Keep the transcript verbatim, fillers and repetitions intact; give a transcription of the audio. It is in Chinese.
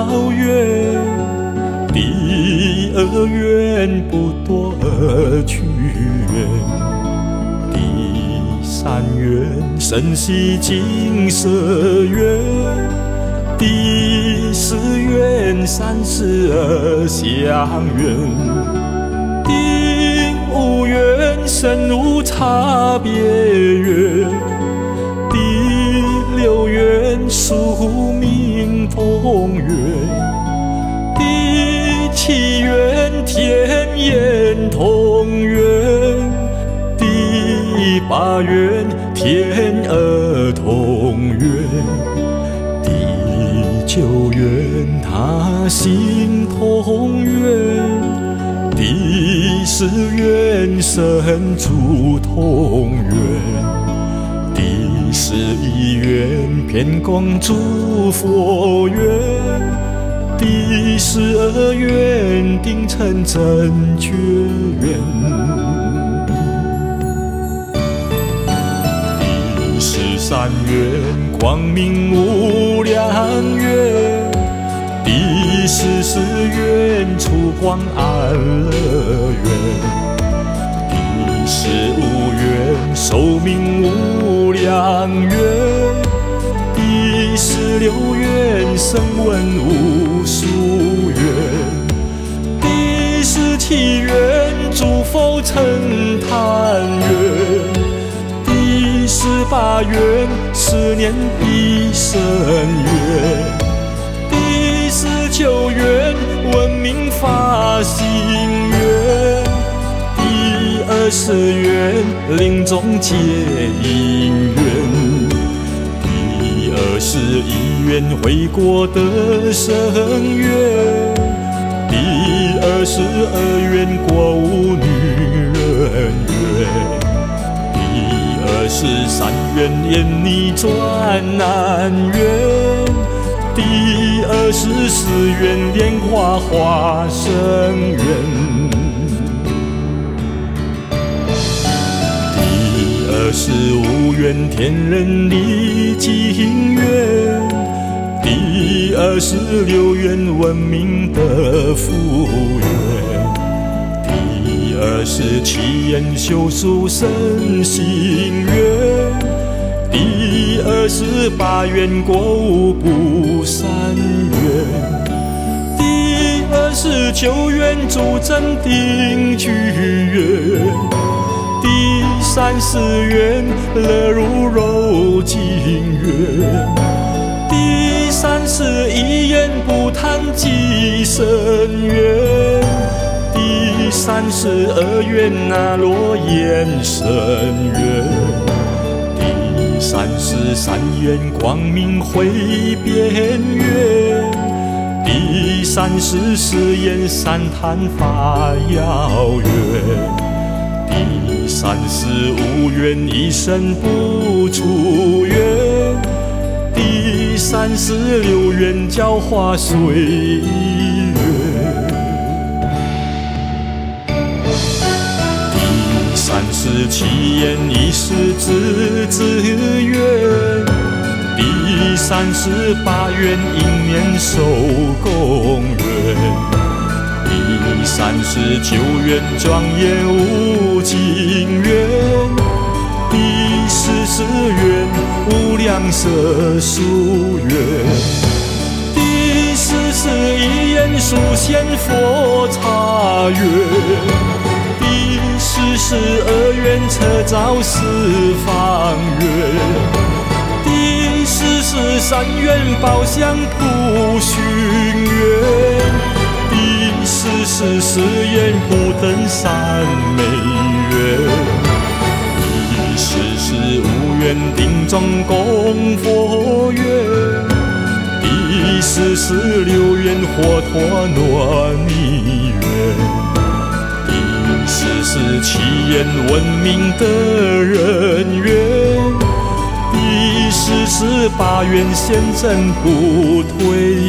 遥远。第二愿不多而屈原，第三愿神系金色愿，第四愿三十而相愿，第五愿生无差别愿，第六愿宿命同愿，第七愿天眼同愿，第八愿天鹅同愿，第九愿他心同愿，第十愿神主同愿，第十一愿遍光诸佛愿，第十二愿定成正觉愿，第十三愿光明无量愿，第十四愿出光安乐愿，第十五愿寿命无量愿，第十六愿声闻无数愿，第十七愿诸佛称叹愿，第十八愿十年必生愿，第十九愿闻名发心愿，第二十愿临终结因缘，第二十一愿回国得生愿，第二十二愿国无女人愿，第二十三愿厌逆转难愿，第二十四愿莲花化生愿，第二十五愿天人历经愿，第二十六愿闻名得福愿，第二十七愿修属身心愿，第二十八愿过无不善愿，第二十九愿助真定具愿，第三十愿乐如柔净愿，第三十一愿不贪己身愿，第三十二愿那罗延生愿，第三十三愿光明会变愿，第三十四愿三坛法要愿，第三十五愿一生不出愿，第三十六愿教化岁月，第三十七愿一世之子愿，第三十八愿因年受供愿，第三十九愿庄严无尽愿，第四十愿无量色数愿，第四十一愿殊显佛刹愿，第四十二愿车照四方愿，第四十三愿宝相普熏愿，第四十四愿不等三昧愿，第四十五愿定中供佛愿，第四十六愿活脱诺尼愿，第四十七愿闻名得人愿，第四十八愿显真不退